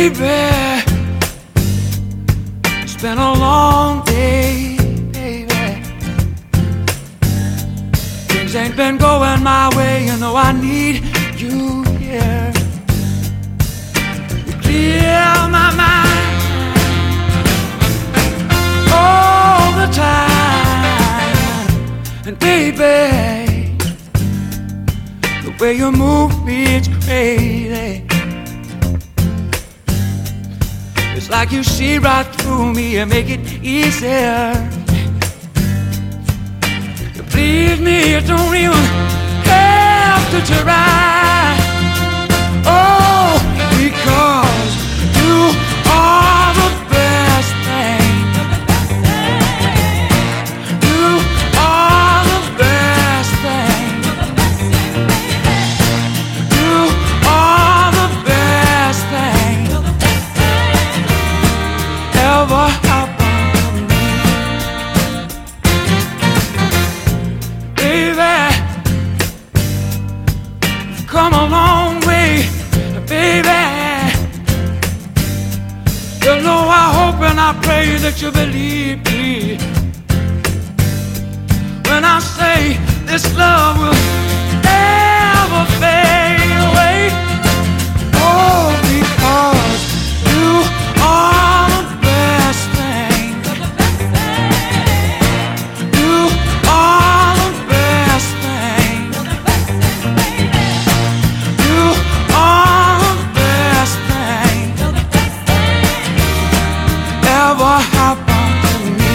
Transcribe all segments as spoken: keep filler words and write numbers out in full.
Baby, it's been a long day, baby. Things ain't been going my way, you know I need you here. You clear my mind all the time. And baby, the way you move me, it's crazy. It's like you see right through me and make it easier. You please me, you don't even have to try. Oh, because you are the best thing. You are the best thing. You are the best thing ever happened to me. Baby, you've come a long way, baby. You know I hope and I pray that you believe me when I say this love will never fade away. Oh, because you are the best thing. You are the best thing. You are the best thing ever happened to me.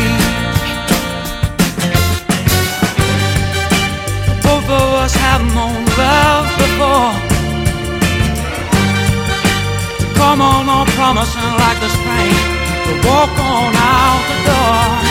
Both of us have known love before. Come on, on promising like the spring to walk on out the door.